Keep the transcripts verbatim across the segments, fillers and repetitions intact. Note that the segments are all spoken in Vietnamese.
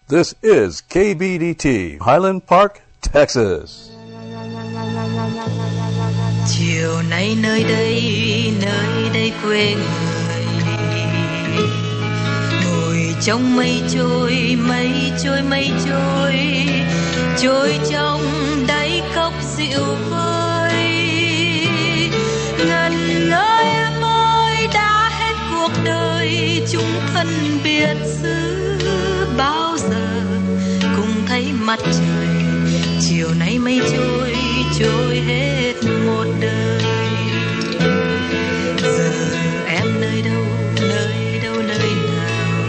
This is K B D T, Highland Park, Texas. Chiều nay nơi đây, nơi đây quê người, ngồi trong mây trôi, mây trôi, mây trôi, trôi trong đáy cốc rượu vơi. Ngần ngơi em ơi, đã hết cuộc đời, chúng thân biệt xứ bao giờ cùng thấy mặt trời. Chiều nay mây trôi, trôi hết một đời. Giờ em nơi đâu, nơi đâu, nơi nào?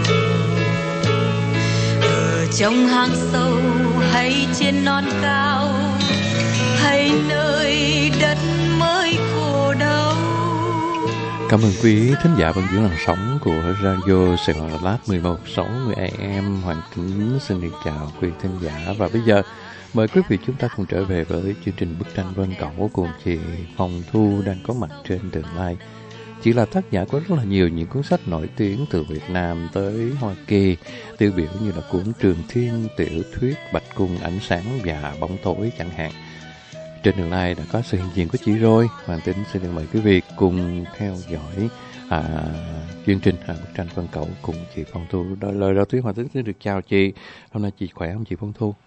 Ở trong hang sâu hay trên non cao, hay nơi đất mới khổ đau? Cảm ơn quý thính giả vẫn giữ làn sóng của Radio Sài Gòn Đà Lạt mười một sáu mươi a em. Hoàng Kính xin được chào quý thính giả. Và bây giờ mời quý vị chúng ta cùng trở về với chương trình Bức tranh Vân Cẩu cùng chị Phong Thu đang có mặt trên Đường Lai. Chị là tác giả có rất là nhiều những cuốn sách nổi tiếng từ Việt Nam tới Hoa Kỳ, tiêu biểu như là cuốn Trường Thiên, tiểu thuyết Bạch Cung Ánh Sáng và Bóng Tối chẳng hạn. Trên Đường Lai đã có sự hiện diện của chị rồi. Hoàng Tính xin được mời quý vị cùng theo dõi à, chương trình à, Bức tranh Vân Cẩu cùng chị Phong Thu. Đôi lời đầu tiên Hoàng Tính xin được chào chị. Hôm nay chị khỏe không chị Phong Thu?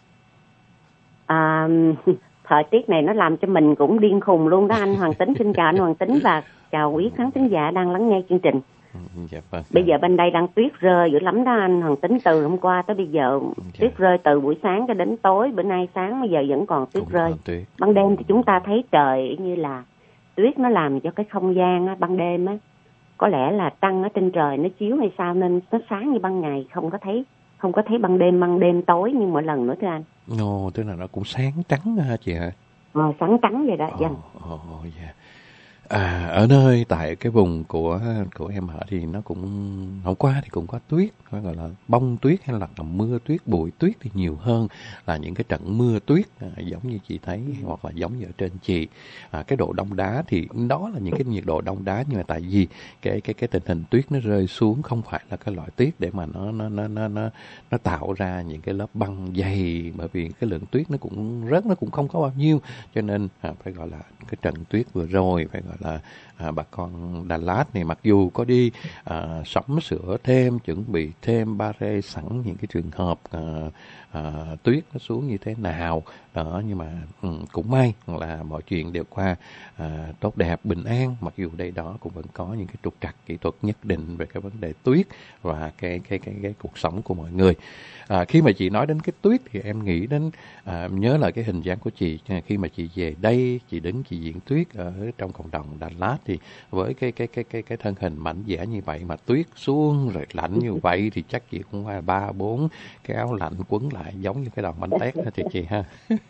À, thời tiết này nó làm cho mình cũng điên khùng luôn đó anh Hoàng Tính. Xin chào anh Hoàng Tính và chào quý khán thính giả đang lắng nghe chương trình. Dạ, vâng. Bây giờ bên đây đang tuyết rơi dữ lắm đó anh Hoàng Tính, từ hôm qua tới bây giờ dạ. Tuyết rơi từ buổi sáng cho đến tối, bữa nay sáng bây giờ vẫn còn tuyết cũng rơi. Tuyết. Ban đêm thì chúng ta thấy trời như là tuyết nó làm cho cái không gian á, ban đêm á, có lẽ là trăng ở trên trời nó chiếu hay sao nên nó sáng như ban ngày, không có thấy không có thấy ban đêm ban đêm tối như mỗi lần nữa thưa anh. Ồ, tức là nó cũng sáng trắng hả chị hả? Ờ, sáng trắng vậy đó. Dạ. Ồ, ồ, dạ. À, ở nơi tại cái vùng của của em ở thì nó cũng hôm qua thì cũng có tuyết, gọi là bông tuyết hay là mưa tuyết, bụi tuyết thì nhiều hơn là những cái trận mưa tuyết à, giống như chị thấy hoặc là giống như ở trên chị. À, cái độ đông đá thì đó là những cái nhiệt độ đông đá, nhưng mà tại vì cái cái cái tình hình tuyết nó rơi xuống không phải là cái loại tuyết để mà nó nó nó nó nó nó tạo ra những cái lớp băng dày, bởi vì cái lượng tuyết nó cũng rớt nó cũng không có bao nhiêu, cho nên à, phải gọi là cái trận tuyết vừa rồi phải gọi là à, bà con Đà Lạt này mặc dù có đi à, sắm sửa thêm, chuẩn bị thêm ba rê sẵn những cái trường hợp à, à, tuyết nó xuống như thế nào đó, nhưng mà ừ, cũng may là mọi chuyện đều qua à, tốt đẹp bình an, mặc dù đây đó cũng vẫn có những cái trục trặc kỹ thuật nhất định về cái vấn đề tuyết và cái cái cái cái cuộc sống của mọi người. À, khi mà chị nói đến cái tuyết thì em nghĩ đến à, nhớ lại cái hình dáng của chị khi mà chị về đây, chị đứng chị diễn tuyết ở trong cộng đồng Đà Lạt, thì với cái cái cái cái cái thân hình mảnh dẻ như vậy mà tuyết xuống rồi lạnh như vậy thì chắc chị cũng phải ba bốn cái áo lạnh quấn lại giống như cái đòn bánh tét đó thì chị ha.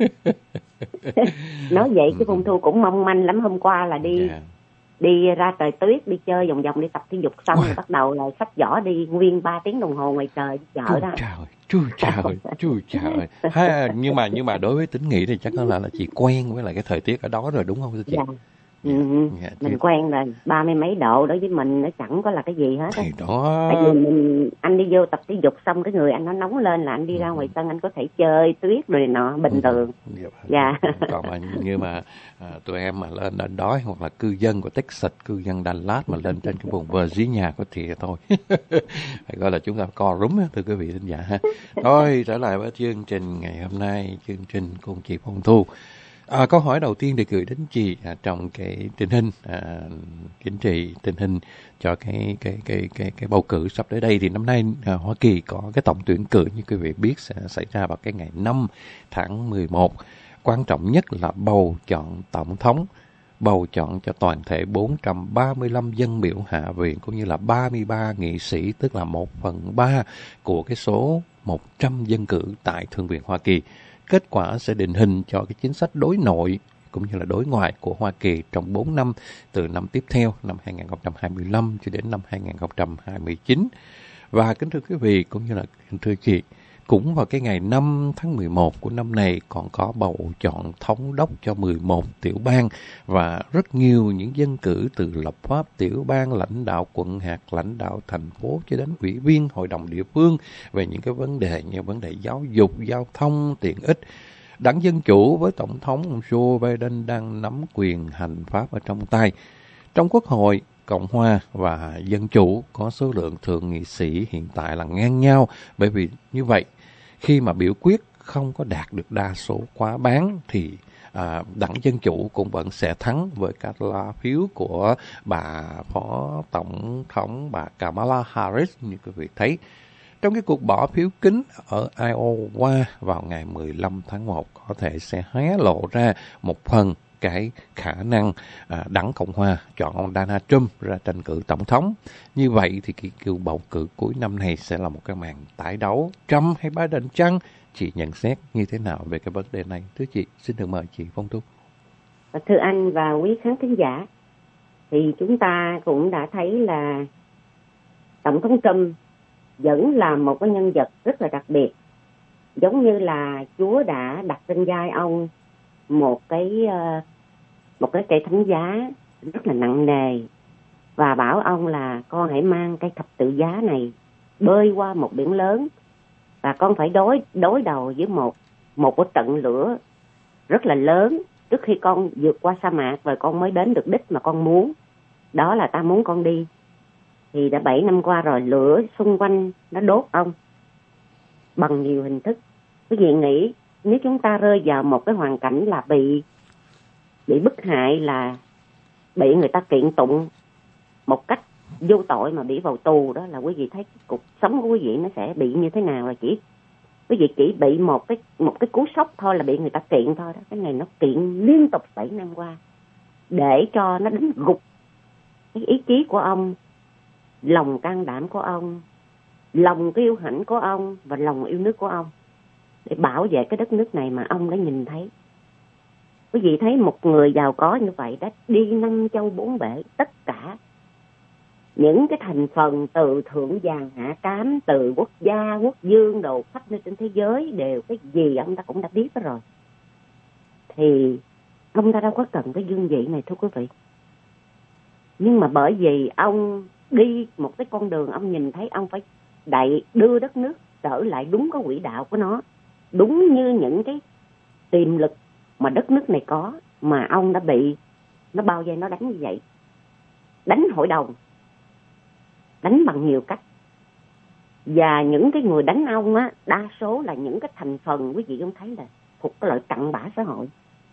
Nói vậy cái Phong Thu cũng mong manh lắm. Hôm qua là đi yeah. đi ra trời tuyết, đi chơi vòng vòng, đi tập thể dục xong rồi bắt đầu là xách giỏ đi nguyên ba tiếng đồng hồ ngoài trời chợ đó. Trời, chui trời, chui trời. Ha, nhưng mà nhưng mà đối với Tính nghĩ thì chắc là là chị quen với lại cái thời tiết ở đó rồi đúng không thưa chị? Yeah. Ừ, dạ, mình chứ... quen rồi, ba mươi mấy độ đối với mình nó chẳng có là cái gì hết. Thì đó. Tại vì mình, anh đi vô tập thể dục xong cái người anh nó nóng lên là anh đi ra ngoài sân anh có thể chơi tuyết rồi nọ bình thường. Dạ. Còn mà như mà à, tụi em mà lên đến đó hoặc là cư dân của Texas, cư dân Đà Lạt mà lên trên cái vùng Virginia của thì thôi. Phải gọi là chúng ta co rúm thưa quý vị thính giả ha. Thôi trở lại với chương trình ngày hôm nay, chương trình cùng chị Phong Thu. À, câu hỏi đầu tiên được gửi đến chị à, trong cái tình hình à, chính trị tình hình cho cái cái cái cái cái bầu cử sắp tới đây thì năm nay à, Hoa Kỳ có cái tổng tuyển cử như quý vị biết sẽ xảy ra vào cái ngày năm tháng mười một. Quan trọng nhất là bầu chọn tổng thống, bầu chọn cho toàn thể bốn trăm ba mươi lăm dân biểu hạ viện cũng như là ba mươi ba nghị sĩ, tức là một phần ba của cái số một trăm dân cử tại Thượng viện Hoa Kỳ. Kết quả sẽ định hình cho cái chính sách đối nội cũng như là đối ngoại của Hoa Kỳ trong bốn năm, từ năm tiếp theo, năm hai không hai lăm cho đến năm hai không hai chín. Và kính thưa quý vị cũng như là kính thưa chị, cũng vào cái ngày năm tháng mười một của năm này còn có bầu chọn thống đốc cho mười một tiểu bang và rất nhiều những dân cử từ lập pháp tiểu bang, lãnh đạo quận hạt, lãnh đạo thành phố cho đến ủy viên hội đồng địa phương về những cái vấn đề như vấn đề giáo dục, giao thông, tiện ích. Đảng Dân Chủ với Tổng thống Joe Biden đang nắm quyền hành pháp ở trong tay. Trong Quốc hội Cộng hòa và Dân Chủ có số lượng thượng nghị sĩ hiện tại là ngang nhau, bởi vì như vậy khi mà biểu quyết không có đạt được đa số quá bán thì à, đảng Dân Chủ cũng vẫn sẽ thắng với các lá phiếu của bà Phó Tổng thống bà Kamala Harris như quý vị thấy. Trong cái cuộc bỏ phiếu kín ở Iowa vào ngày mười lăm tháng một có thể sẽ hé lộ ra một phần cái khả năng à, đảng Cộng hòa chọn ông Donald Trump ra tranh cử tổng thống. Như vậy thì cái cuộc bầu cử cuối năm này sẽ là một cái màn tái đấu Trump hay Biden chăng? Chị nhận xét như thế nào về cái vấn đề này? Thưa chị, xin được mời chị Phong Tú. Thưa anh và quý khán thính giả, thì chúng ta cũng đã thấy là Tổng thống Trump vẫn là một cái nhân vật rất là đặc biệt. Giống như là Chúa đã đặt trên vai ông một cái một cái cây thánh giá rất là nặng nề và bảo ông là con hãy mang cây thập tự giá này bơi qua một biển lớn và con phải đối đối đầu với một một cái trận lửa rất là lớn trước khi con vượt qua sa mạc rồi con mới đến được đích mà con muốn. Đó là ta muốn con đi. Thì đã bảy năm qua rồi, lửa xung quanh nó đốt ông bằng nhiều hình thức. Quý vị nghĩ nếu chúng ta rơi vào một cái hoàn cảnh là bị bị bức hại, là bị người ta kiện tụng một cách vô tội mà bị vào tù, đó là quý vị thấy cuộc sống của quý vị nó sẽ bị như thế nào. Là chỉ quý vị chỉ bị một cái một cái cú sốc thôi là bị người ta kiện thôi đó. Cái này nó kiện liên tục bảy năm qua để cho nó đánh gục cái ý chí của ông, lòng can đảm của ông, lòng kiêu hãnh của ông và lòng yêu nước của ông để bảo vệ cái đất nước này mà ông đã nhìn thấy. Quý vị thấy một người giàu có như vậy đã đi năm châu bốn bể, tất cả những cái thành phần từ thượng vàng hạ cám, từ quốc gia, quốc dương, đồ khắp nơi trên thế giới đều cái gì ông ta cũng đã biết đó rồi. Thì ông ta đâu có cần cái dương vị này thưa quý vị. Nhưng mà bởi vì ông đi một cái con đường ông nhìn thấy ông phải đẩy đưa đất nước trở lại đúng cái quỹ đạo của nó, đúng như những cái tiềm lực mà đất nước này có, mà ông đã bị nó bao vây, nó đánh như vậy. Đánh hội đồng, đánh bằng nhiều cách. Và những cái người đánh ông á, đa số là những cái thành phần quý vị không thấy là thuộc cái loại cặn bã xã hội,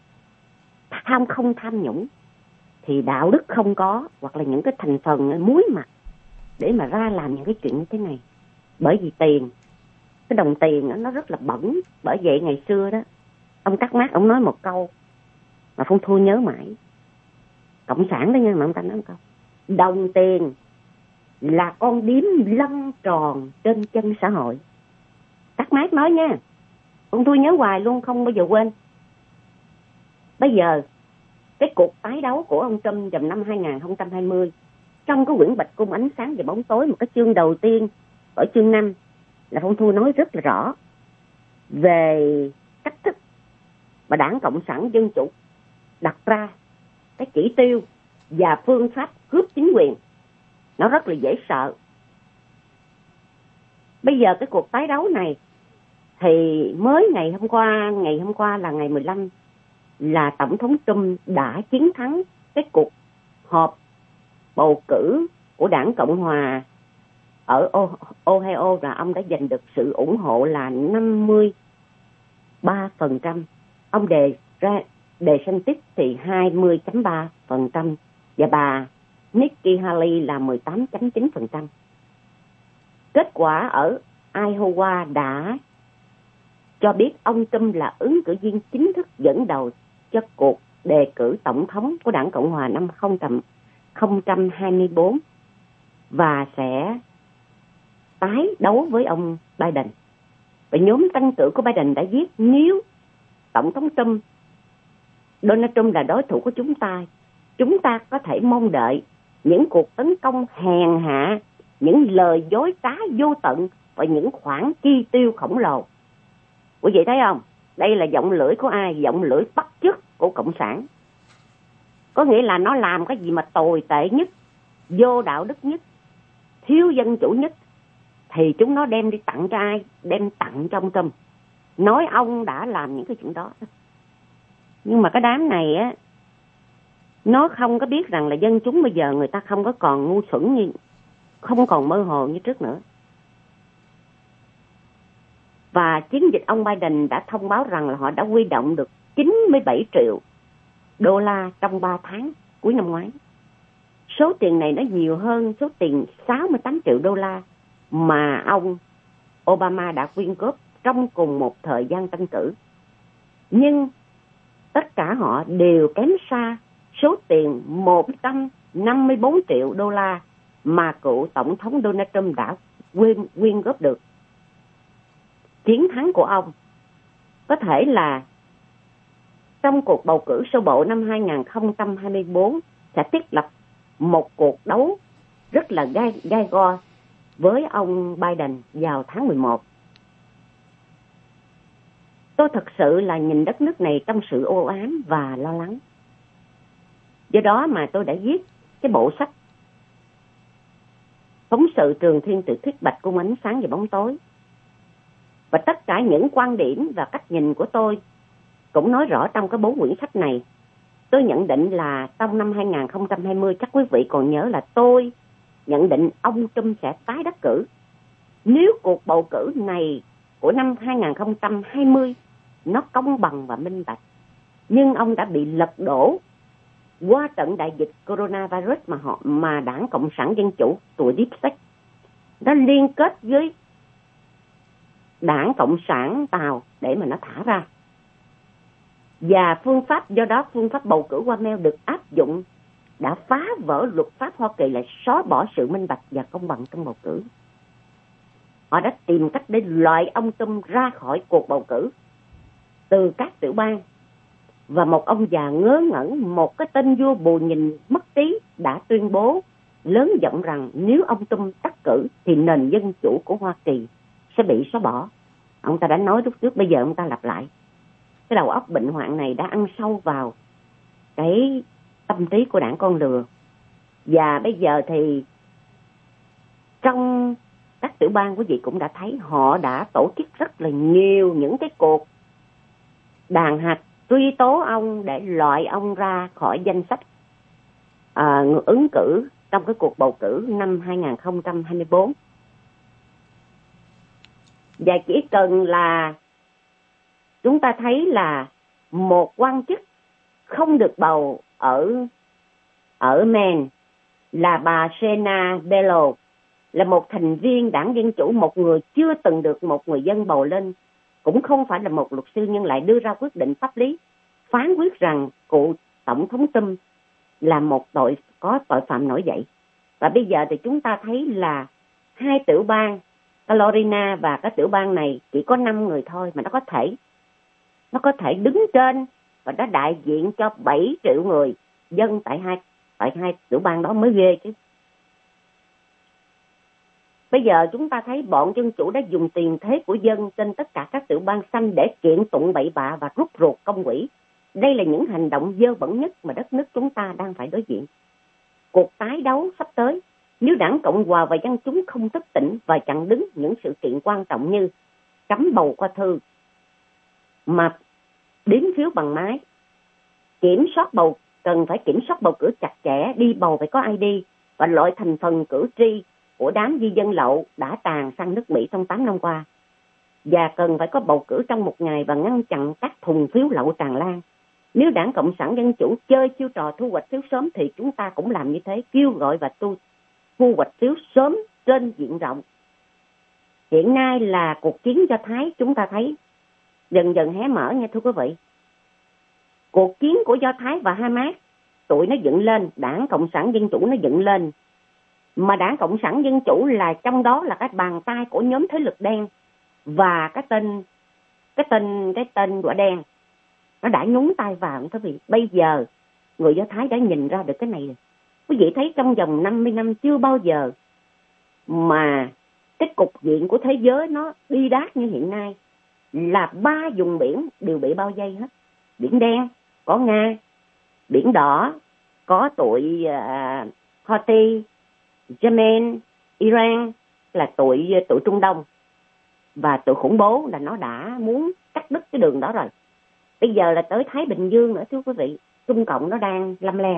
tham không tham nhũng thì đạo đức không có, hoặc là những cái thành phần muối mặt để mà ra làm những cái chuyện như thế này. Bởi vì tiền, cái đồng tiền đó, nó rất là bẩn. Bởi vậy ngày xưa đó, ông Các Mác ông nói một câu mà Phong Thu nhớ mãi, cộng sản đó nha, mà ông ta nói một câu: đồng tiền là con điếm lăn tròn trên chân xã hội. Các Mác nói nha, Phong Thu nhớ hoài luôn, không bao giờ quên. Bây giờ cái cuộc tái đấu của ông Trump vào năm hai không hai không, trong cái quyển Bạch Cung Ánh Sáng và Bóng Tối, một cái chương đầu tiên ở chương năm là Phong Thu nói rất là rõ về cách thức mà Đảng Cộng sản Dân Chủ đặt ra cái chỉ tiêu và phương pháp cướp chính quyền. Nó rất là dễ sợ. Bây giờ cái cuộc tái đấu này thì mới ngày hôm qua, ngày hôm qua là ngày mười lăm, là Tổng thống Trump đã chiến thắng cái cuộc họp bầu cử của Đảng Cộng Hòa ở Ohio, và ông đã giành được sự ủng hộ là năm mươi ba phần trăm. Ông đề ra đề DeSantis thì hai mươi phẩy ba phần trăm và bà Nikki Haley là mười tám phẩy chín phần trăm. Kết quả ở Iowa đã cho biết ông Trump là ứng cử viên chính thức dẫn đầu cho cuộc đề cử tổng thống của Đảng Cộng Hòa năm hai không hai tư và sẽ tái đấu với ông Biden. Và nhóm tranh cử của Biden đã viết: nếu Tổng thống Trump, Donald Trump là đối thủ của chúng ta, chúng ta có thể mong đợi những cuộc tấn công hèn hạ, những lời dối trá vô tận và những khoản chi tiêu khổng lồ. Quý vị thấy không? Đây là giọng lưỡi của ai? Giọng lưỡi bắt chước của Cộng sản. Có nghĩa là nó làm cái gì mà tồi tệ nhất, vô đạo đức nhất, thiếu dân chủ nhất, thì chúng nó đem đi tặng cho ai? Đem tặng cho ông Trump. Nói ông đã làm những cái chuyện đó. Nhưng mà cái đám này á, nó không có biết rằng là dân chúng bây giờ người ta không có còn ngu xuẩn như, không còn mơ hồ như trước nữa. Và chiến dịch ông Biden đã thông báo rằng là họ đã huy động được chín mươi bảy triệu đô la trong ba tháng cuối năm ngoái. Số tiền này nó nhiều hơn số tiền sáu mươi tám triệu đô la mà ông Obama đã quyên góp trong cùng một thời gian tranh cử. Nhưng tất cả họ đều kém xa số tiền một trăm năm mươi bốn triệu đô la mà cựu Tổng thống Donald Trump đã quyên, quyên góp được. Chiến thắng của ông có thể là trong cuộc bầu cử sơ bộ năm hai không hai tư sẽ thiết lập một cuộc đấu rất là gai, gai go với ông Biden vào tháng mười một. Tôi thật sự là nhìn đất nước này trong sự u ám và lo lắng. Do đó mà tôi đã viết cái bộ sách Phóng sự Trường Thiên Tự Thuyết Bạch Cung Ánh Sáng và Bóng Tối. Và tất cả những quan điểm và cách nhìn của tôi cũng nói rõ trong cái bốn quyển sách này. Tôi nhận định là trong năm hai không hai không, chắc quý vị còn nhớ là tôi nhận định ông Trump sẽ tái đắc cử. Nếu cuộc bầu cử này của năm hai không hai không nó công bằng và minh bạch, nhưng ông đã bị lật đổ qua trận đại dịch coronavirus mà họ mà Đảng Cộng sản Dân Chủ tụi Deep State đã liên kết với Đảng Cộng sản Tàu để mà nó thả ra. Và phương pháp, do đó phương pháp bầu cử qua mail được áp dụng đã phá vỡ luật pháp Hoa Kỳ, lại xóa bỏ sự minh bạch và công bằng trong bầu cử. Họ đã tìm cách để loại ông Trump ra khỏi cuộc bầu cử từ các tiểu bang. Và một ông già ngớ ngẩn, một cái tên vua bù nhìn mất trí đã tuyên bố lớn giọng rằng nếu ông Trump đắc cử thì nền dân chủ của Hoa Kỳ sẽ bị xóa bỏ. Ông ta đã nói lúc trước, bây giờ ông ta lặp lại. Cái đầu óc bệnh hoạn này đã ăn sâu vào cái tâm trí của đảng con lừa. Và bây giờ thì trong các tiểu bang, quý vị cũng đã thấy họ đã tổ chức rất là nhiều những cái cuộc đàn hạch truy tố ông để loại ông ra khỏi danh sách à, ứng cử trong cái cuộc bầu cử năm hai không hai tư. Và chỉ cần là chúng ta thấy là một quan chức không được bầu ở ở Maine là bà Sena Bello, là một thành viên Đảng Dân Chủ, một người chưa từng được một người dân bầu lên, cũng không phải là một luật sư, nhưng lại đưa ra quyết định pháp lý phán quyết rằng cựu Tổng thống Trump là một tội có tội phạm nổi dậy. Và bây giờ thì chúng ta thấy là hai tiểu bang Carolina và cái tiểu bang này chỉ có năm người thôi mà nó có thể nó có thể đứng trên và nó đại diện cho bảy triệu người dân tại hai tại hai tiểu bang đó mới ghê chứ. Bây giờ chúng ta thấy bọn dân chủ đã dùng tiền thế của dân trên tất cả các tiểu bang xanh để kiện tụng bậy bạ và rút ruột công quỹ. Đây là những hành động dơ bẩn nhất mà đất nước chúng ta đang phải đối diện. Cuộc tái đấu sắp tới, nếu Đảng Cộng Hòa và dân chúng không thức tỉnh và chặn đứng những sự kiện quan trọng như cấm bầu qua thư, mà đếm phiếu bằng máy, kiểm soát bầu, cần phải kiểm soát bầu cử chặt chẽ, đi bầu phải có i đê, và loại thành phần cử tri của đám di dân lậu đã tràn sang nước Mỹ trong tám năm qua, và cần phải có bầu cử trong một ngày và ngăn chặn các thùng phiếu lậu tràn lan. Nếu Đảng Cộng sản Dân Chủ chơi chiêu trò thu hoạch phiếu sớm thì chúng ta cũng làm như thế, kêu gọi và tu thu hoạch phiếu sớm trên diện rộng. Hiện nay là cuộc chiến Do Thái, chúng ta thấy dần dần hé mở nha thưa quý vị. Cuộc chiến của Do Thái và Hamas, tụi nó dựng lên, Đảng Cộng sản Dân Chủ nó dựng lên. Mà Đảng Cộng sản Dân Chủ là trong đó là cái bàn tay của nhóm thế lực đen và cái tên cái tên cái tên quả đen, nó đã nhúng tay vào. Quý vị, bây giờ người Do Thái đã nhìn ra được cái này rồi. Quý vị thấy trong vòng năm mươi năm chưa bao giờ mà cái cục diện của thế giới nó đi đát như hiện nay, là ba vùng biển đều bị bao vây hết. Biển Đen có Nga, Biển Đỏ có tụi uh, Houthi, Yemen, Iran là tụi tụi Trung Đông, và tụi khủng bố là nó đã muốn cắt đứt cái đường đó rồi. Bây giờ là tới Thái Bình Dương nữa thưa quý vị, Trung Cộng nó đang lăm le.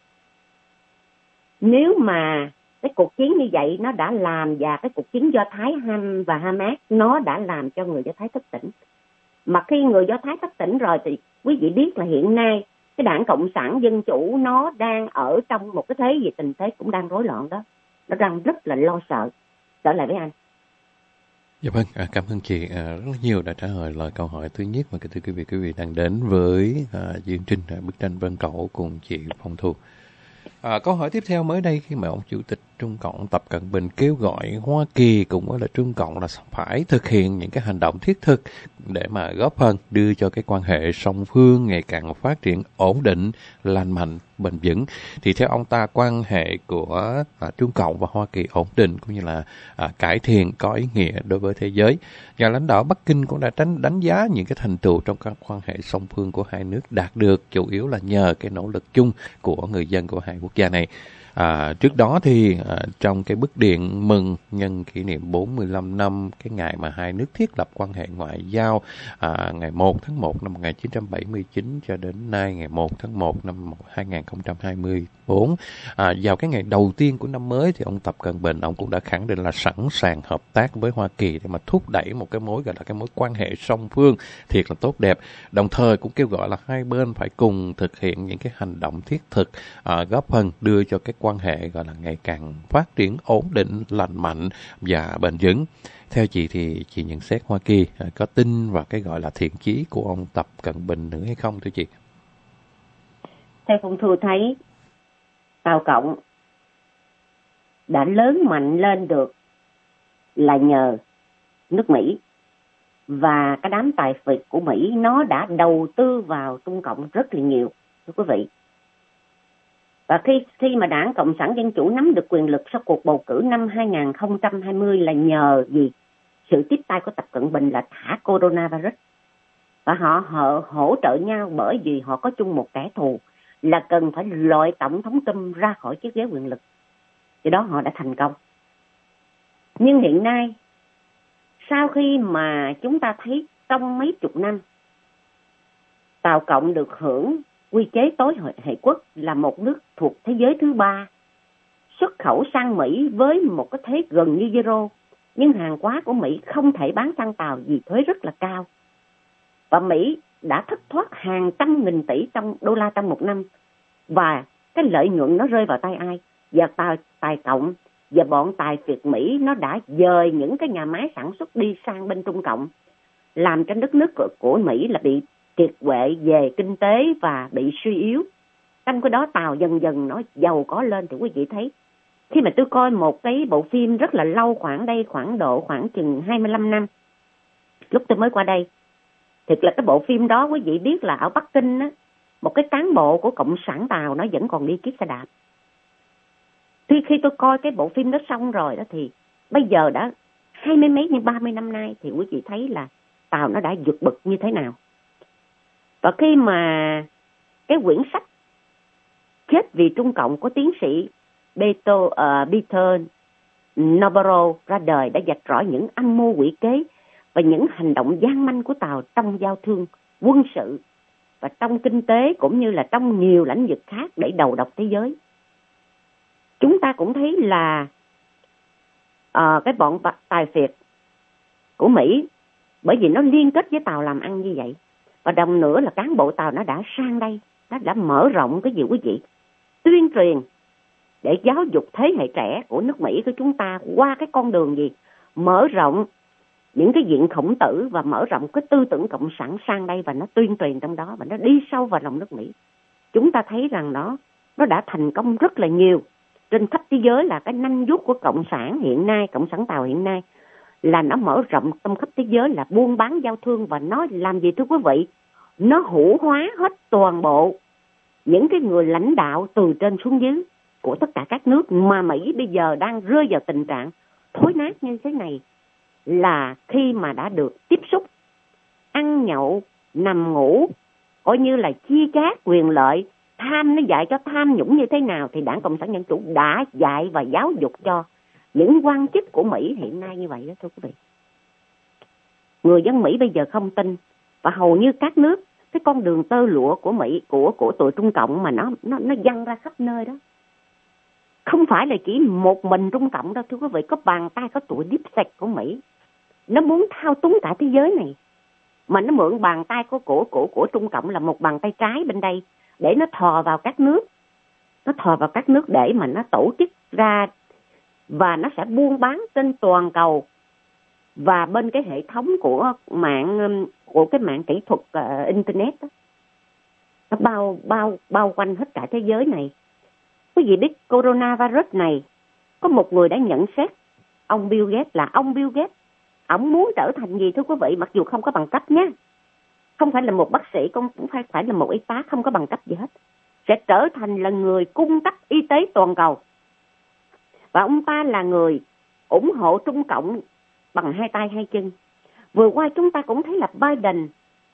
Nếu mà cái cuộc chiến như vậy nó đã làm, và cái cuộc chiến Do Thái Ham và Hamas nó đã làm cho người Do Thái thức tỉnh. Mà khi người Do Thái thức tỉnh rồi thì quý vị biết là hiện nay cái đảng Cộng sản Dân Chủ nó đang ở trong một cái thế gì, tình thế cũng đang rối loạn đó. Nó đang rất là lo sợ. Trở lại với anh. Dạ vâng, à, cảm ơn chị à, rất là nhiều đã trả lời lời câu hỏi thứ nhất mà thưa quý vị quý vị đang đến với à, chương trình à, Bức tranh Vân Cổ cùng chị Phong Thu. À, câu hỏi tiếp theo, mới đây khi mà ông Chủ tịch Trung Cộng Tập Cận Bình kêu gọi Hoa Kỳ cùng với là Trung Cộng là phải thực hiện những cái hành động thiết thực để mà góp phần đưa cho cái quan hệ song phương ngày càng phát triển ổn định, lành mạnh, bền vững. Thì theo ông ta, quan hệ của à, Trung Cộng và Hoa Kỳ ổn định cũng như là à, cải thiện có ý nghĩa đối với thế giới. Nhà lãnh đạo Bắc Kinh cũng đã đánh, đánh giá những cái thành tựu trong các quan hệ song phương của hai nước đạt được chủ yếu là nhờ cái nỗ lực chung của người dân của hai quốc gia này. À, trước đó thì à, trong cái bức điện mừng nhân kỷ niệm bốn mươi lăm năm cái ngày mà hai nước thiết lập quan hệ ngoại giao à, ngày một tháng một năm một nghìn chín trăm bảy mươi chín cho đến nay ngày một tháng một năm hai nghìn không trăm hai mươi tư, à, vào cái ngày đầu tiên của năm mới thì ông Tập Cận Bình ông cũng đã khẳng định là sẵn sàng hợp tác với Hoa Kỳ để mà thúc đẩy một cái mối gọi là cái mối quan hệ song phương thiệt là tốt đẹp, đồng thời cũng kêu gọi là hai bên phải cùng thực hiện những cái hành động thiết thực à, góp phần đưa cho cái quan hệ gọi là ngày càng phát triển ổn định, lành mạnh và bền vững. Theo chị thì chị nhận xét Hoa Kỳ có tin vào cái gọi là thiện chí của ông Tập Cận Bình nữa hay không thưa chị? Theo Phong Thu thấy, Tàu Cộng đã lớn mạnh lên được là nhờ nước Mỹ, và cái đám tài phiệt của Mỹ nó đã đầu tư vào Trung Cộng rất là nhiều thưa quý vị. Và khi khi mà Đảng Cộng sản Dân Chủ nắm được quyền lực sau cuộc bầu cử năm hai nghìn không trăm hai mươi là nhờ gì? Sự tiếp tay của Tập Cận Bình là thả coronavirus. Và họ, họ hỗ trợ nhau bởi vì họ có chung một kẻ thù là cần phải loại Tổng thống Trump ra khỏi chiếc ghế quyền lực. Vì đó họ đã thành công. Nhưng hiện nay, sau khi mà chúng ta thấy trong mấy chục năm, Tàu Cộng được hưởng quy chế tối hệ quốc là một nước thuộc thế giới thứ ba, xuất khẩu sang Mỹ với một cái thế gần như zero, nhưng hàng hóa của Mỹ không thể bán sang Tàu vì thuế rất là cao. Và Mỹ đã thất thoát hàng trăm nghìn tỷ trong đô la trong một năm, và cái lợi nhuận nó rơi vào tay ai? Và tài, tài Cộng và bọn tài phiệt Mỹ nó đã dời những cái nhà máy sản xuất đi sang bên Trung Cộng, làm cho đất nước của, của Mỹ là bị kiệt quệ về kinh tế và bị suy yếu. Trong cái đó Tàu dần dần nó giàu có lên. Thì quý vị thấy, khi mà tôi coi một cái bộ phim rất là lâu, khoảng đây khoảng độ khoảng chừng hai mươi lăm năm, lúc tôi mới qua đây, thiệt là cái bộ phim đó quý vị biết là ở Bắc Kinh á, một cái cán bộ của Cộng sản Tàu nó vẫn còn đi chiếc xe đạp. Tuy khi tôi coi cái bộ phim đó xong rồi đó, thì bây giờ đã hai mươi mấy như ba mươi năm nay, thì quý vị thấy là Tàu nó đã vượt bậc như thế nào. Và khi mà cái quyển sách Chết vì Trung Cộng của tiến sĩ Beto, uh, Peter Navarro ra đời đã vạch rõ những âm mưu quỷ kế và những hành động gian manh của Tàu trong giao thương, quân sự và trong kinh tế, cũng như là trong nhiều lĩnh vực khác để đầu độc thế giới. Chúng ta cũng thấy là uh, cái bọn tài phiệt của Mỹ, bởi vì nó liên kết với Tàu làm ăn như vậy, và đồng nữa là cán bộ Tàu nó đã sang đây, nó đã mở rộng cái gì quý vị, tuyên truyền để giáo dục thế hệ trẻ của nước Mỹ của chúng ta qua cái con đường gì, mở rộng những cái viện khổng tử và mở rộng cái tư tưởng cộng sản sang đây, và nó tuyên truyền trong đó và nó đi sâu vào lòng nước Mỹ. Chúng ta thấy rằng nó nó đã thành công rất là nhiều trên khắp thế giới. Là cái nanh vuốt của cộng sản hiện nay, cộng sản Tàu hiện nay là nó mở rộng trong khắp thế giới, là buôn bán giao thương, và nó làm gì thưa quý vị? Nó hủ hóa hết toàn bộ những cái người lãnh đạo từ trên xuống dưới của tất cả các nước mà Mỹ bây giờ đang rơi vào tình trạng thối nát như thế này, là khi mà đã được tiếp xúc ăn nhậu, nằm ngủ, coi như là chia chác quyền lợi, tham, nó dạy cho tham nhũng như thế nào thì Đảng Cộng sản Dân Chủ đã dạy và giáo dục cho những quan chức của Mỹ hiện nay như vậy đó thưa quý vị. Người dân Mỹ bây giờ không tin, và hầu như các nước, cái con đường tơ lụa của Mỹ, của của tụi Trung Cộng mà nó nó nó văng ra khắp nơi đó. Không phải là chỉ một mình Trung Cộng đâu thưa quý vị, có bàn tay có tụi deep state của Mỹ. Nó muốn thao túng cả thế giới này, mà nó mượn bàn tay của của của của Trung Cộng là một bàn tay trái bên đây để nó thò vào các nước, nó thò vào các nước để mà nó tổ chức ra, và nó sẽ buôn bán trên toàn cầu, và bên cái hệ thống của mạng, của cái mạng kỹ thuật uh, internet đó, nó bao bao bao quanh hết cả thế giới này. Quý vị biết coronavirus này, có một người đã nhận xét ông Bill Gates là ông Bill Gates, ông muốn trở thành gì thưa quý vị, mặc dù không có bằng cấp nhé, không phải là một bác sĩ, cũng cũng phải phải là một y tá, không có bằng cấp gì hết, sẽ trở thành là người cung cấp y tế toàn cầu. Và ông ta là người ủng hộ Trung Cộng bằng hai tay hai chân. Vừa qua chúng ta cũng thấy là Biden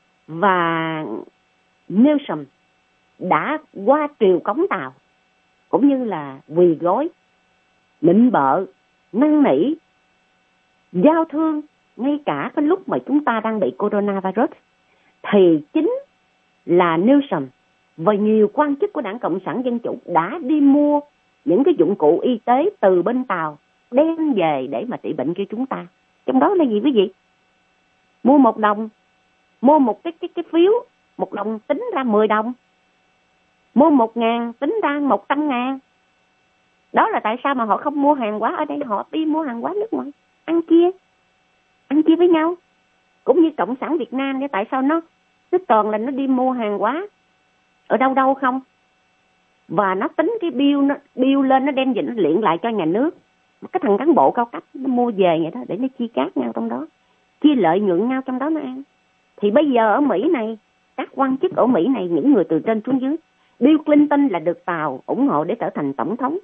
và Newsom đã qua triều cống Tàu, cũng như là quỳ gối, nịnh bợ, năn nỉ, giao thương. Ngay cả cái lúc mà chúng ta đang bị coronavirus thì chính là Newsom và nhiều quan chức của Đảng Cộng sản Dân Chủ đã đi mua những cái dụng cụ y tế từ bên Tàu đem về để mà trị bệnh cho chúng ta. Trong đó là gì quý vị? Mua một đồng, mua một cái cái cái phiếu, một đồng tính ra mười đồng, mua một ngàn tính ra một trăm ngàn. Đó là tại sao mà họ không mua hàng hóa ở đây, họ đi mua hàng hóa nước ngoài, ăn chia, ăn chia với nhau. Cũng như Cộng sản Việt Nam, tại sao nó nó toàn là nó đi mua hàng hóa ở đâu đâu không, và nó tính cái bill, nó bill lên, nó đem về nó liện lại cho nhà nước. Cái thằng cán bộ cao cấp nó mua về vậy đó để nó chia cát nhau trong đó, chia lợi nhuận nhau trong đó nó ăn. Thì bây giờ ở Mỹ này, các quan chức ở Mỹ này, những người từ trên xuống dưới, Bill Clinton là được Tàu ủng hộ để trở thành tổng thống,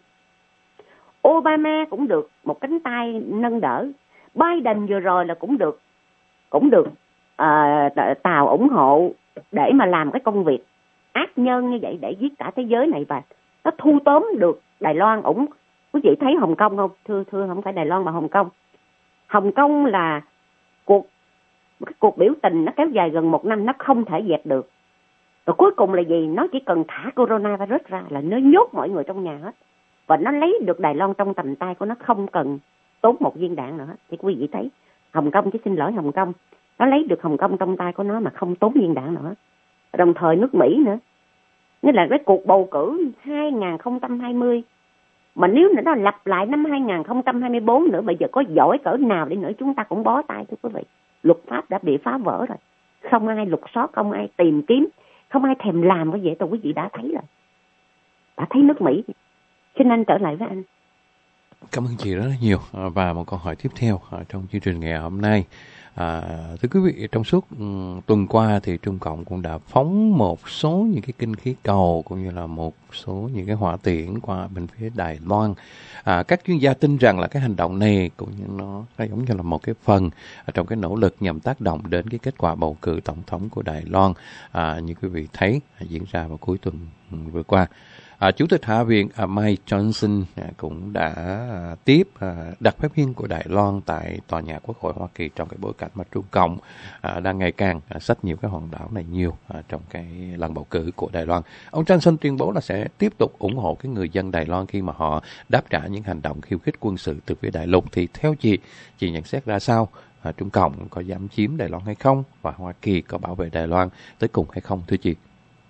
Obama cũng được một cánh tay nâng đỡ, Biden vừa rồi là cũng được cũng được uh, Tàu ủng hộ để mà làm cái công việc ác nhân như vậy để giết cả thế giới này, và nó thu tóm được Đài Loan. ủng Quý vị thấy Hồng Kông không? Thưa thưa không phải Đài Loan mà Hồng Kông. Hồng Kông là cuộc cái cuộc biểu tình nó kéo dài gần một năm, nó không thể dẹp được. Rồi cuối cùng là gì? Nó chỉ cần thả coronavirus ra là nó nhốt mọi người trong nhà hết, và nó lấy được Đài Loan trong tầm tay của nó, không cần tốn một viên đạn nữa hết. Thì quý vị thấy Hồng Kông, chứ xin lỗi Hồng Kông, nó lấy được Hồng Kông trong tay của nó mà không tốn viên đạn nữa. Đồng thời nước Mỹ nữa, nghĩa là cái cuộc bầu cử hai không hai không, mà nếu nữa nó lặp lại năm hai không hai tư nữa, bây giờ có giỏi cỡ nào đi nữa chúng ta cũng bó tay thưa quý vị. Luật pháp đã bị phá vỡ rồi, không ai lục soát, không ai tìm kiếm, không ai thèm làm cái vậy. Tụi quý vị đã thấy rồi, đã thấy nước Mỹ. Xin anh trở lại với anh. Cảm ơn chị rất là nhiều. Và một câu hỏi tiếp theo trong chương trình ngày hôm nay. À, thưa quý vị, trong suốt um, tuần qua thì Trung Cộng cũng đã phóng một số những cái khinh khí cầu cũng như là một số những cái hỏa tiễn qua bên phía Đài Loan. À, các chuyên gia tin rằng là cái hành động này cũng như nó, nó giống như là một cái phần trong cái nỗ lực nhằm tác động đến cái kết quả bầu cử tổng thống của Đài Loan, à, như quý vị thấy diễn ra vào cuối tuần vừa qua. À, Chủ tịch Hạ viện à, Mike Johnson à, cũng đã à, tiếp à, đặc phái viên của Đài Loan tại tòa nhà Quốc hội Hoa Kỳ trong cái bối cảnh mà Trung Cộng à, đang ngày càng à, xách nhiều cái hòn đảo này nhiều à, trong cái lần bầu cử của Đài Loan. Ông Johnson tuyên bố là sẽ tiếp tục ủng hộ cái người dân Đài Loan khi mà họ đáp trả những hành động khiêu khích quân sự từ phía đại lục. Thì theo chị, chị nhận xét ra sao? À, Trung Cộng có dám chiếm Đài Loan hay không? Và Hoa Kỳ có bảo vệ Đài Loan tới cùng hay không thưa chị?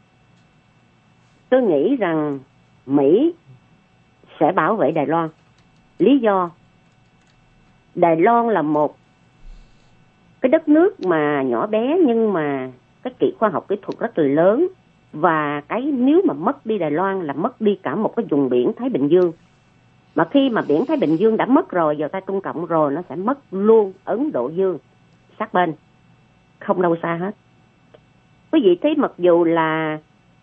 Tôi nghĩ rằng Mỹ sẽ bảo vệ Đài Loan. Lý do Đài Loan là một cái đất nước mà nhỏ bé, nhưng mà cái kỹ khoa học kỹ thuật rất là lớn, và cái nếu mà mất đi Đài Loan là mất đi cả một cái vùng biển Thái Bình Dương. Mà khi mà biển Thái Bình Dương đã mất rồi, vào tay Trung Cộng rồi, nó sẽ mất luôn Ấn Độ Dương sát bên, không đâu xa hết. Quý vị thấy mặc dù là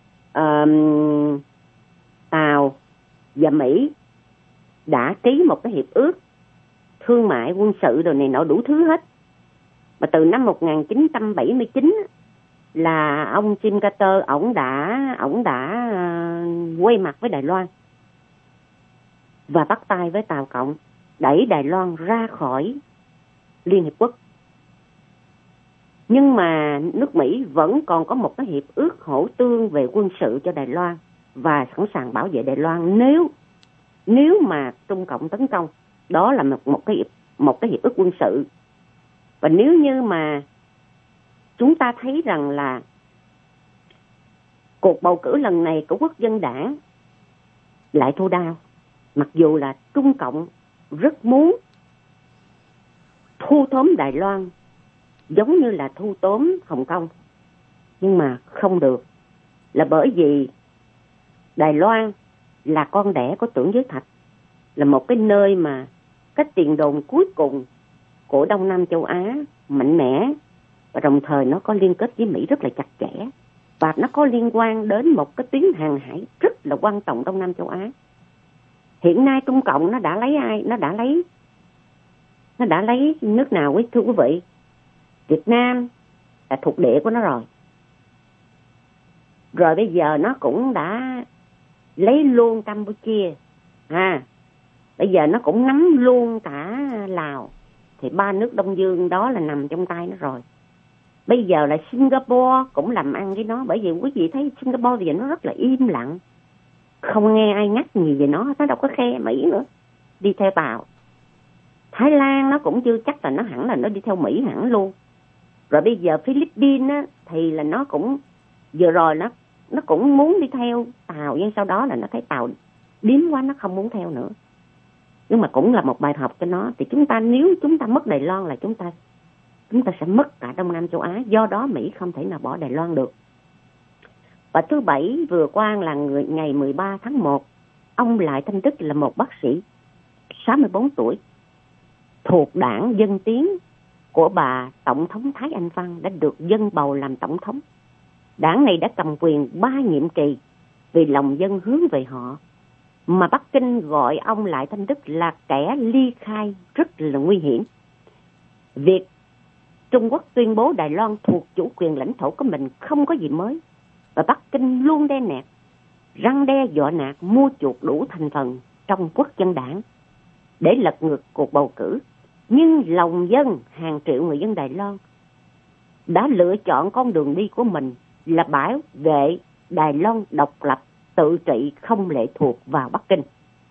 uh, Tàu và Mỹ đã ký một cái hiệp ước thương mại quân sự rồi này nọ đủ thứ hết, Mà từ năm một nghìn chín trăm bảy mươi chín là ông Jimmy Carter ổng đã ổng đã uh, quay mặt với Đài Loan và bắt tay với Tàu Cộng, đẩy Đài Loan ra khỏi Liên Hiệp Quốc. Nhưng mà nước Mỹ vẫn còn có một cái hiệp ước hỗ tương về quân sự cho Đài Loan và sẵn sàng bảo vệ Đài Loan nếu nếu mà Trung Cộng tấn công. Đó là một, một cái một cái hiệp ước quân sự. Và nếu như mà chúng ta thấy rằng là cuộc bầu cử lần này của Quốc dân đảng lại thua đau, mặc dù là Trung Cộng rất muốn thu tóm Đài Loan giống như là thu tóm Hồng Kông, nhưng mà không được, là bởi vì Đài Loan là con đẻ của Tưởng Giới Thạch, là một cái nơi mà cái tiền đồn cuối cùng của Đông Nam châu Á mạnh mẽ, và đồng thời nó có liên kết với Mỹ rất là chặt chẽ, và nó có liên quan đến một cái tuyến hàng hải rất là quan trọng Đông Nam châu Á. Hiện nay Trung Cộng nó đã lấy ai? Nó đã lấy nó đã lấy nước nào quý thưa quý vị? Việt Nam là thuộc địa của nó rồi. Rồi bây giờ nó cũng đã lấy luôn Campuchia. À, bây giờ nó cũng nắm luôn cả Lào. Thì ba nước Đông Dương đó là nằm trong tay nó rồi. Bây giờ là Singapore cũng làm ăn với nó. Bởi vì quý vị thấy Singapore bây giờ nó rất là im lặng, không nghe ai nhắc gì về nó. Nó đâu có khe Mỹ nữa, đi theo Tàu. Thái Lan nó cũng chưa chắc là nó hẳn là nó đi theo Mỹ hẳn luôn. Rồi bây giờ Philippines á, thì là nó cũng vừa rồi nó nó cũng muốn đi theo Tàu, nhưng sau đó là nó thấy Tàu điếm quá, nó không muốn theo nữa. Nhưng mà cũng là một bài học cho nó. Thì chúng ta nếu chúng ta mất Đài Loan là chúng ta chúng ta sẽ mất cả Đông Nam châu Á. Do đó Mỹ không thể nào bỏ Đài Loan được. Và thứ Bảy vừa qua là người, ngày mười ba tháng một, ông Lại Thanh Đức là một bác sĩ sáu mươi bốn tuổi thuộc đảng Dân Tiến của bà Tổng thống Thái Anh Văn đã được dân bầu làm tổng thống. Đảng này đã cầm quyền ba nhiệm kỳ vì lòng dân hướng về họ. Mà Bắc Kinh gọi ông Lại Thanh Đức là kẻ ly khai rất là nguy hiểm. Việc Trung Quốc tuyên bố Đài Loan thuộc chủ quyền lãnh thổ của mình không có gì mới. Và Bắc Kinh luôn đe nẹt, răng đe dọa nạt, mua chuộc đủ thành phần trong Quốc dân đảng để lật ngược cuộc bầu cử. Nhưng lòng dân, hàng triệu người dân Đài Loan đã lựa chọn con đường đi của mình là bảo vệ Đài Loan độc lập, tự trị, không lệ thuộc vào Bắc Kinh.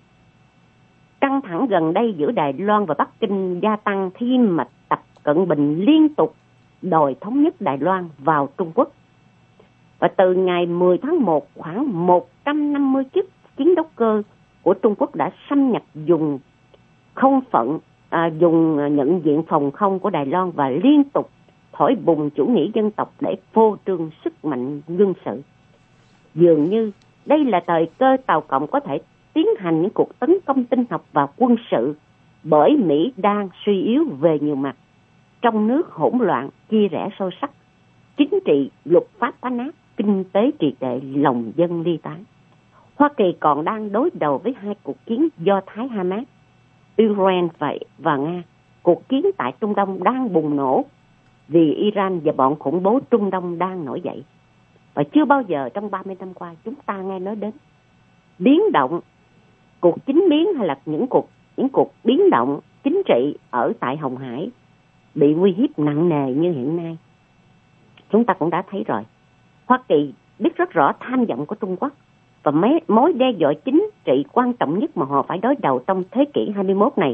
Căng thẳng gần đây giữa Đài Loan và Bắc Kinh gia tăng khi mà Tập Cận Bình liên tục đòi thống nhất Đài Loan vào Trung Quốc. Và từ ngày mười tháng một, khoảng một trăm năm mươi chiếc chiến đấu cơ của Trung Quốc đã xâm nhập dùng không phận, à, dùng nhận diện phòng không của Đài Loan và liên tục thổi bùng chủ nghĩa dân tộc để phô trương sức mạnh quân sự. Dường như đây là thời cơ Tàu Cộng có thể tiến hành những cuộc tấn công tinh học và quân sự, bởi Mỹ đang suy yếu về nhiều mặt. Trong nước hỗn loạn, chia rẽ sâu sắc, chính trị, luật pháp phá nát, kinh tế trì trệ, lòng dân ly tán. Hoa Kỳ còn đang đối đầu với hai cuộc chiến do Thái Hamas, Iran và, và Nga. Cuộc chiến tại Trung Đông đang bùng nổ vì Iran và bọn khủng bố Trung Đông đang nổi dậy. Và chưa bao giờ trong ba mươi năm qua chúng ta nghe nói đến biến động, cuộc chính biến hay là những cuộc những cuộc biến động chính trị ở tại Hồng Hải bị uy hiếp nặng nề như hiện nay. Chúng ta cũng đã thấy rồi. Hoa Kỳ biết rất rõ tham vọng của Trung Quốc và mấy mối đe dọa chính trị quan trọng nhất mà họ phải đối đầu trong thế kỷ hai mươi mốt này.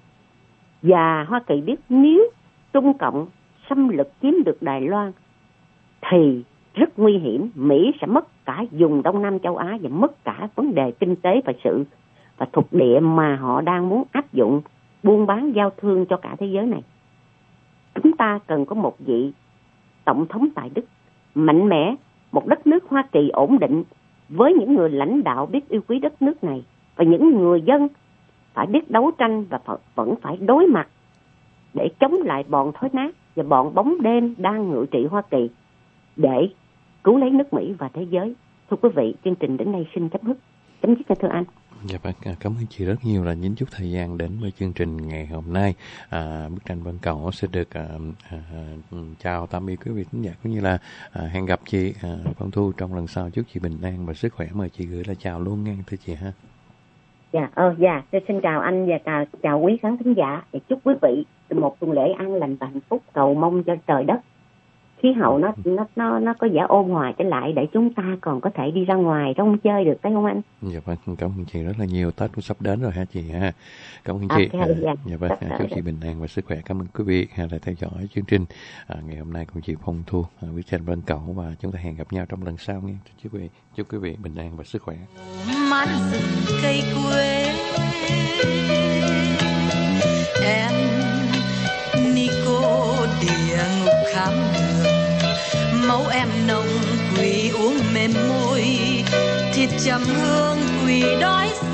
Và Hoa Kỳ biết nếu Trung Cộng xâm lược chiếm được Đài Loan thì rất nguy hiểm. Mỹ sẽ mất cả vùng Đông Nam châu Á và mất cả vấn đề kinh tế và sự và thuộc địa mà họ đang muốn áp dụng buôn bán giao thương cho cả thế giới này. Chúng ta cần có một vị tổng thống tại Đức mạnh mẽ, một đất nước Hoa Kỳ ổn định với những người lãnh đạo biết yêu quý đất nước này, và những người dân phải biết đấu tranh và vẫn phải đối mặt để chống lại bọn thối nát và bọn bóng đêm đang ngự trị Hoa Kỳ để cứu lấy nước Mỹ và thế giới. Thưa quý vị, chương trình đến đây xin chấm dứt. Chấm dứt thưa anh. Dạ vâng, cảm ơn chị rất nhiều là nhín chút thời gian đến với chương trình ngày hôm nay. À, bức tranh bên cầu sẽ được à, à, chào tạm biệt quý vị khán giả cũng như là à, hẹn gặp chị à, Phong Thu trong lần sau. Chúc chị bình an và sức khỏe. Mời chị gửi lời chào luôn nghe thưa chị ha. Dạ, ờ, dạ, xin chào anh và chào, chào quý khán thính giả. Để chúc quý vị một tuần lễ an lành và hạnh phúc, cầu mong cho trời đất khí hậu nó nó nó nó có vẻ ôn hòa trở lại để chúng ta còn có thể đi ra ngoài rong chơi được, phải không anh? Dạ vâng, cảm ơn chị rất là nhiều. Tết cũng sắp đến rồi ha chị ha. Cảm ơn chị. Okay, dạ. Dạ vâng, chúc chị bình an và sức khỏe. Cảm ơn quý vị đã theo dõi chương trình à, ngày hôm nay cùng chị Phong Thu, à, bức tranh bên cậu, và chúng ta hẹn gặp nhau trong lần sau nghe. Chúc quý vị, chúc quý vị bình an và sức khỏe. Mát rừng cây quê em Nico địa ngục khám đường, máu em nồng quỷ uống mềm môi, thịt trầm hương quỷ đói